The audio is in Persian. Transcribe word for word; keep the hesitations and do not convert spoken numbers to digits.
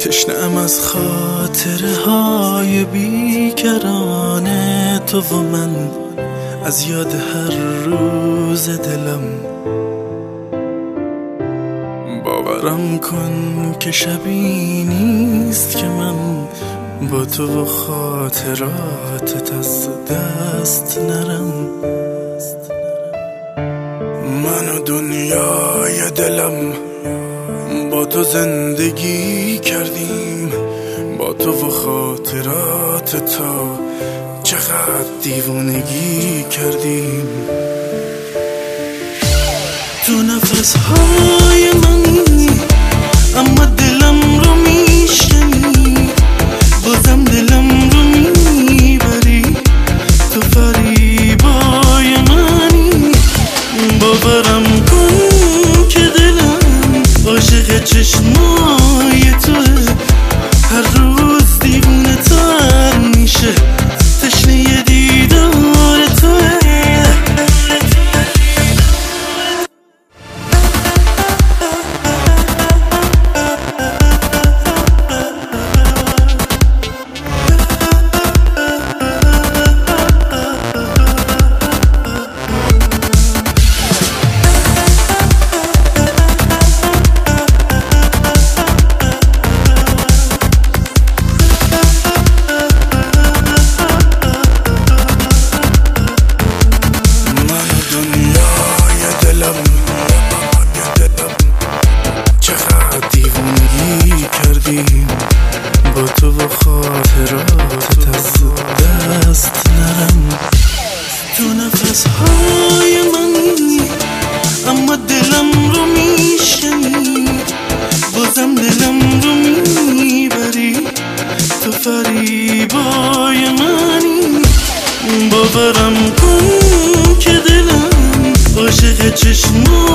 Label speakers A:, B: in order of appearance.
A: تشنه‌ام از خاطره های بیکران تو و من، از یاد هر روز دلم. باورم کن که شبی نیست که من با تو و خاطراتت از دست نرم. من و دنیای دلم با تو زندگی کردیم، با تو و خاطرات تو چقدر دیوونگی کردیم. تو نفسهای منی اما دلم رو میشکنی، بازم دلم رو میبری. تو فریبای منی، باورم کن که دلم عاشق چشمای توه. هر روز دیوونه تر میشه، تشنه دیدار توه. با تو و خاطرات از دست نرم. تو نفسهای منی اما دلم رو میشکنی، بازم دلم رو میبری. تو فریبای منی، باورم کن که دلم عاشق چشمات